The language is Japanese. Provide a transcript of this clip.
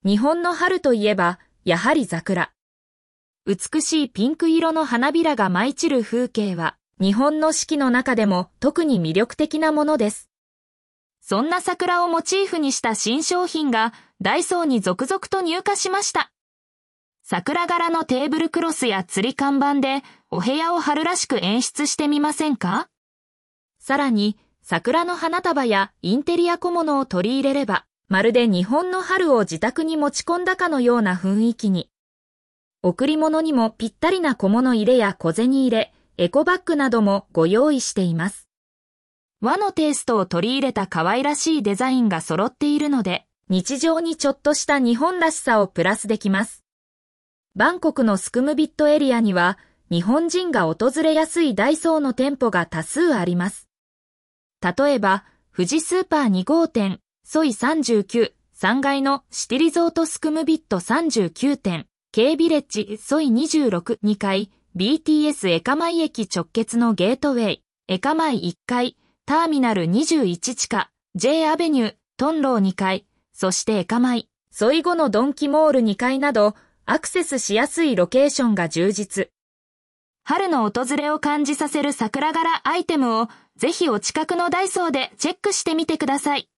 日本の春といえば、やはり桜。美しいピンク色の花びらが舞い散る風景は、日本の四季の中でも特に魅力的なものです。そんな桜をモチーフにした新商品がダイソーに続々と入荷しました。桜柄のテーブルクロスや吊り看板でお部屋を春らしく演出してみませんか？さらに、桜の花束やインテリア小物を取り入れれば、まるで日本の春を自宅に持ち込んだかのような雰囲気に。贈り物にもぴったりな小物入れや小銭入れ、エコバッグなどもご用意しています。和のテイストを取り入れた可愛らしいデザインが揃っているので、日常にちょっとした日本らしさをプラスできます。バンコクのスクムビットエリアには、日本人が訪れやすいダイソーの店舗が多数あります。例えば、富士スーパー2号店、ソイ39、3階のシティリゾートスクムビット39店、K ビレッジソイ26、2階、BTS エカマイ駅直結のゲートウェイ、エカマイ1階、ターミナル21地下、J アベニュー、トンロー2階、そしてエカマイ、ソイ後のドンキモール2階など、アクセスしやすいロケーションが充実。春の訪れを感じさせる桜柄アイテムを、ぜひお近くのダイソーでチェックしてみてください。